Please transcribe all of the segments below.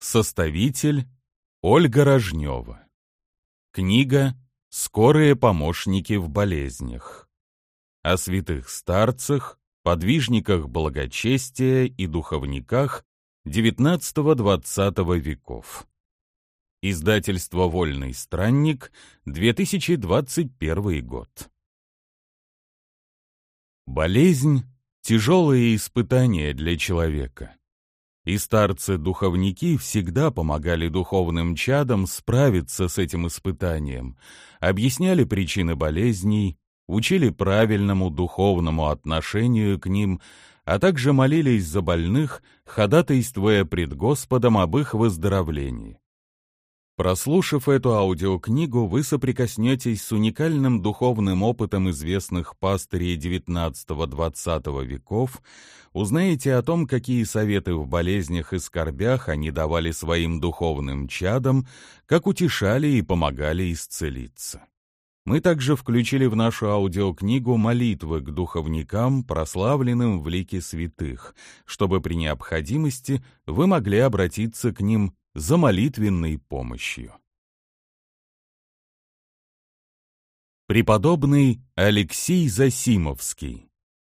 Составитель Ольга Рожнева. Книга «Скорые помощники в болезнях». О святых старцах, подвижниках благочестия и духовниках XIX-XX веков. Издательство «Вольный странник», 2021 год. Болезнь — тяжелое испытание для человека. И старцы-духовники всегда помогали духовным чадам справиться с этим испытанием, объясняли причины болезней, учили правильному духовному отношению к ним, а также молились за больных, ходатайствуя пред Господом об их выздоровлении. Прослушав эту аудиокнигу, вы соприкоснетесь с уникальным духовным опытом известных пастырей XIX-XX веков, узнаете о том, какие советы в болезнях и скорбях они давали своим духовным чадам, как утешали и помогали исцелиться. Мы также включили в нашу аудиокнигу молитвы к духовникам, прославленным в лике святых, чтобы при необходимости вы могли обратиться к ним за молитвенной помощью. Преподобный Алексий Засимовский,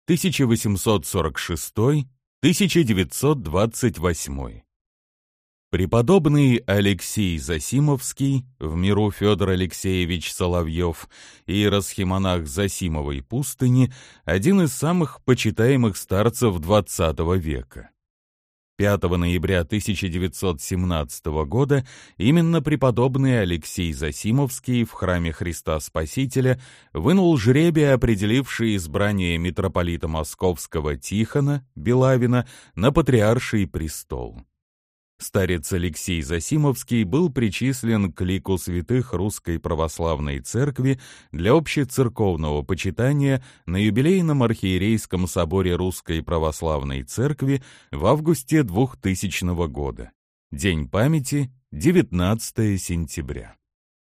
1846-1928. Преподобный Алексий Засимовский, в миру Федор Алексеевич Соловьев, иеросхимонах Засимовой пустыни, один из самых почитаемых старцев XX века. 5 ноября 1917 года именно преподобный Алексей Засимовский в храме Христа Спасителя вынул жребий, определивший избрание митрополита Московского Тихона Белавина на патриарший престол. Старец Алексей Засимовский был причислен к лику святых Русской Православной Церкви для общецерковного почитания на юбилейном архиерейском соборе Русской Православной Церкви в августе 2000 года. День памяти — 19 сентября.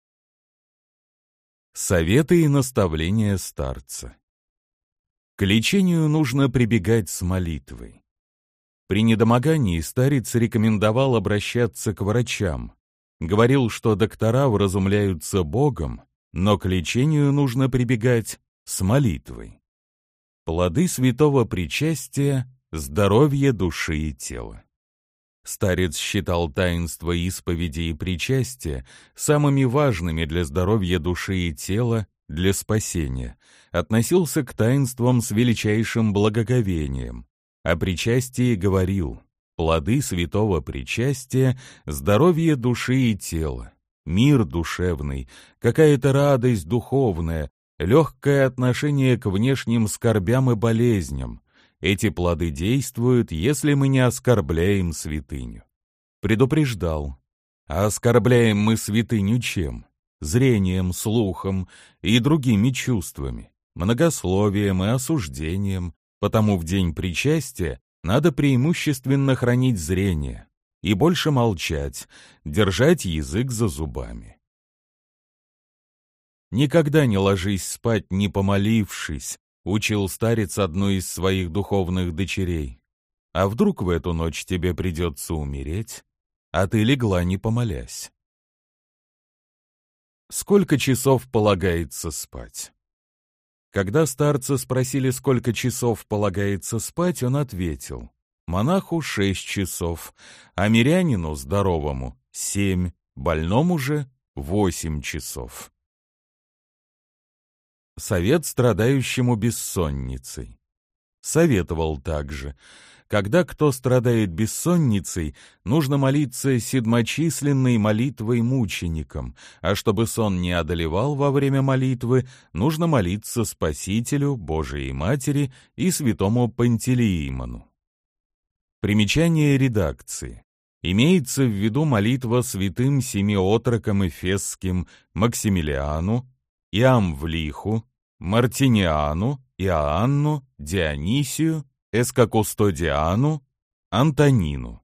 Советы и наставления старца. К лечению нужно прибегать с молитвой. При недомогании старец рекомендовал обращаться к врачам. Говорил, что доктора вразумляются Богом, но к лечению нужно прибегать с молитвой. Плоды святого причастия — здоровье души и тела. Старец считал таинства исповеди и причастия самыми важными для здоровья души и тела, для спасения, относился к таинствам с величайшим благоговением. О причастии говорил: плоды святого причастия — здоровье души и тела, мир душевный, какая-то радость духовная, легкое отношение к внешним скорбям и болезням. Эти плоды действуют, если мы не оскорбляем святыню. Предупреждал: а оскорбляем мы святыню чем? Зрением, слухом и другими чувствами, многословием и осуждением. Потому в день причастия надо преимущественно хранить зрение и больше молчать, держать язык за зубами. «Никогда не ложись спать, не помолившись», — учил старец одну из своих духовных дочерей. «А вдруг в эту ночь тебе придется умереть, а ты легла, не помолясь?» Сколько часов полагается спать? Когда старца спросили, сколько часов полагается спать, он ответил: монаху 6 часов, а мирянину здоровому 7, больному же 8 часов. Совет страдающему бессонницей. Советовал также: когда кто страдает бессонницей, нужно молиться седмочисленной молитвой мученикам, а чтобы сон не одолевал во время молитвы, нужно молиться Спасителю, Божией Матери и святому Пантелеимону. Примечание редакции. Имеется в виду молитва святым семи отрокам эфесским Максимилиану, Иамвлиху, Мартиниану, Иоанну, Дионисию, Эскокустодиану, Антонину.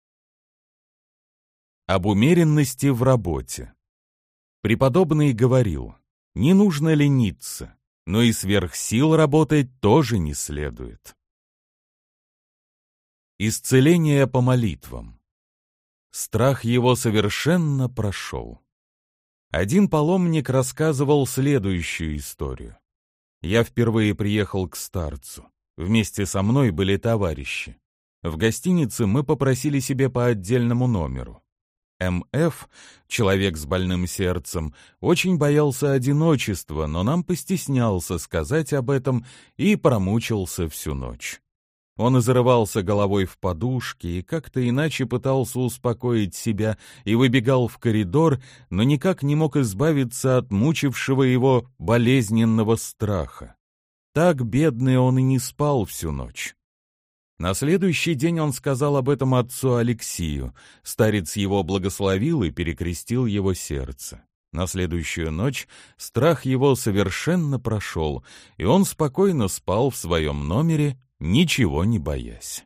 Об умеренности в работе. Преподобный говорил: не нужно лениться, но и сверх сил работать тоже не следует. Исцеление по молитвам. страх его совершенно прошел. Один паломник рассказывал следующую историю. Я впервые приехал к старцу. Вместе со мной были товарищи. В гостинице мы попросили себе по отдельному номеру. М.Ф., человек с больным сердцем, очень боялся одиночества, но нам постеснялся сказать об этом и промучился всю ночь. Он и зарывался головой в подушки и как-то иначе пытался успокоить себя и выбегал в коридор, но никак не мог избавиться от мучившего его болезненного страха. Так бедный он и не спал всю ночь. На следующий день он сказал об этом отцу Алексию. Старец его благословил и перекрестил его сердце. На следующую ночь страх его совершенно прошел, и он спокойно спал в своем номере, ничего не боясь.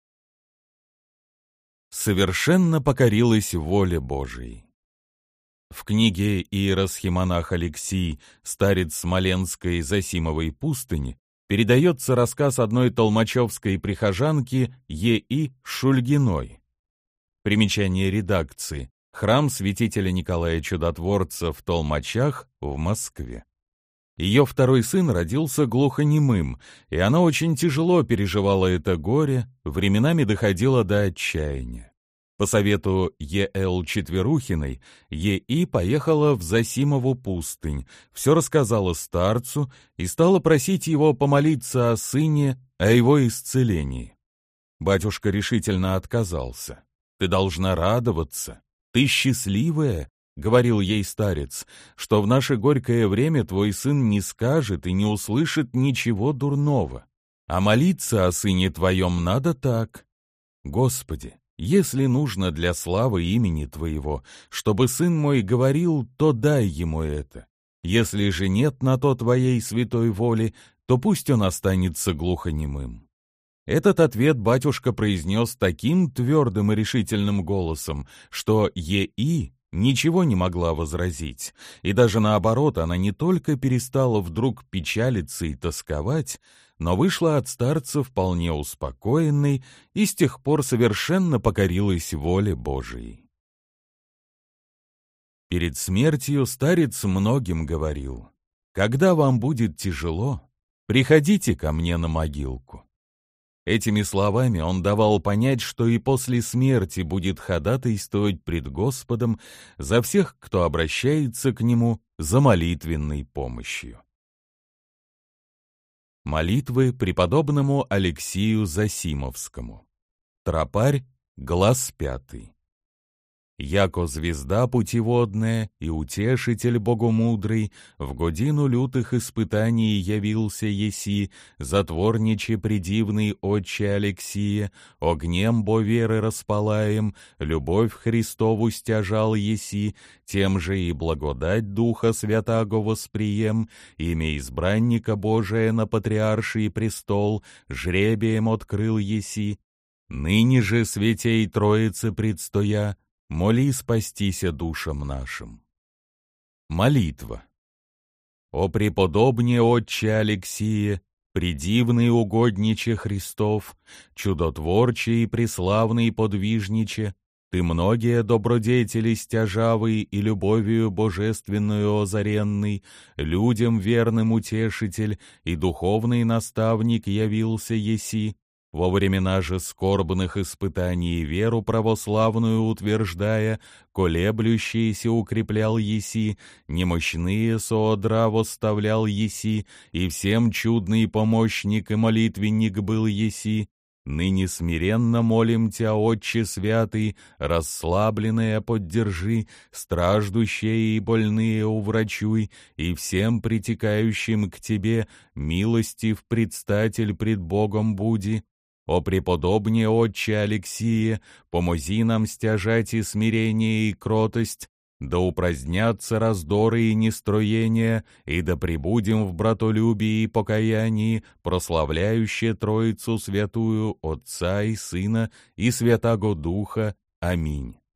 Совершенно покорилась воле Божией. В книге иеросхимонах Алексий «Старец Смоленской Зосимовой пустыни» передается рассказ одной толмачевской прихожанки Е.И. Шульгиной. Примечание редакции. Храм святителя Николая Чудотворца в Толмачах в Москве. Ее второй сын родился глухонемым, и она очень тяжело переживала это горе, временами доходила до отчаяния. По совету Е.Л. Четверухиной, Е.И. поехала в Зосимову пустынь, все рассказала старцу и стала просить его помолиться о сыне, о его исцелении. Батюшка решительно отказался. «Ты должна радоваться, ты счастливая», — говорил ей старец, «что в наше горькое время твой сын не скажет и не услышит ничего дурного. А молиться о сыне твоем надо так: Господи, если нужно для славы имени Твоего, чтобы сын мой говорил, то дай ему это. Если же нет на то Твоей святой воли, то пусть он останется глухонемым». Этот ответ батюшка произнес таким твердым и решительным голосом, что Е.И. ничего не могла возразить, и даже наоборот, она не только перестала вдруг печалиться и тосковать, но вышла от старца вполне успокоенной и с тех пор совершенно покорилась воле Божией. Перед смертью старец многим говорил: «Когда вам будет тяжело, приходите ко мне на могилку». Этими словами он давал понять, что и после смерти будет ходатайствовать пред Господом за всех, кто обращается к нему за молитвенной помощью. Молитвы преподобному Алексию Зосимовскому. Тропарь, глаз 5. Яко звезда путеводная и утешитель богомудрый, в годину лютых испытаний явился еси, затворниче предивный отче Алексия, огнем бо веры распалаем, любовь Христову стяжал еси, тем же и благодать Духа Святаго восприем, имя избранника Божия на патриарший престол, жребием открыл еси, ныне же святей Троицы предстоя, моли спастися душам нашим. Молитва. О преподобне отче Алексие, предивный угодниче Христов, чудотворче и преславный подвижниче, ты многие добродетели стяжавый и любовью божественную озаренный, людям верным утешитель и духовный наставник явился еси, во времена же скорбных испытаний веру православную утверждая, колеблющиеся укреплял еси, немощные соодра восставлял еси, и всем чудный помощник и молитвенник был еси. Ныне смиренно молим Тя, Отче Святый, расслабленные поддержи, страждущие и больные уврачуй, и всем притекающим к Тебе милостив предстатель пред Богом буди. О преподобне отче Алексие, помози нам стяжать и смирение, и кротость, да упразднятся раздоры и нестроения, и да пребудем в братолюбии и покаянии, прославляющие Троицу Святую, Отца и Сына и Святаго Духа. Аминь.